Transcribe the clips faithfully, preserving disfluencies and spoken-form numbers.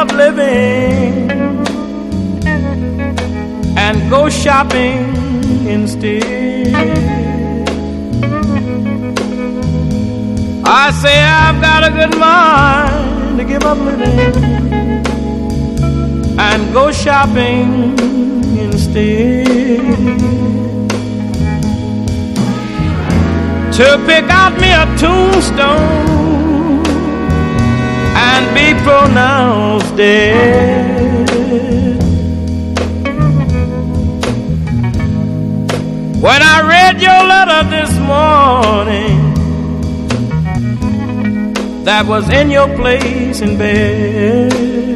up living and go shopping instead. I say I've got a good mind to give up living and go shopping instead. To pick out me a tombstone and be pronounced dead. When I read your letter this morning that was in your place in bed,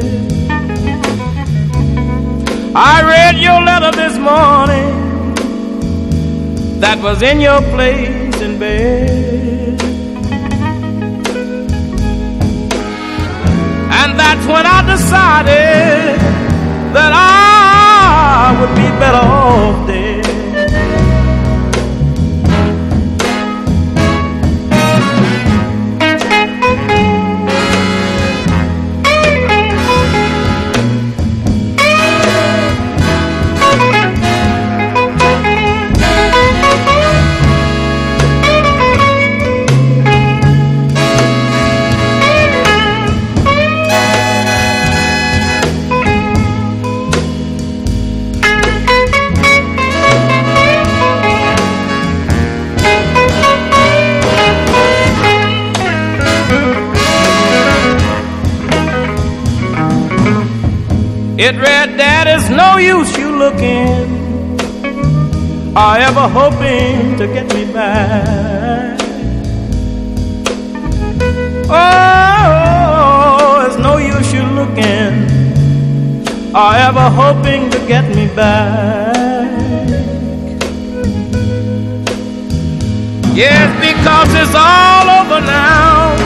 I read your letter this morning that was in your place in bed. And that's when I decided that I would be better off dead. It read, "Dad, it's no use you looking or ever hoping to get me back. Oh, it's no use you looking or ever hoping to get me back. Yes, because it's all over now.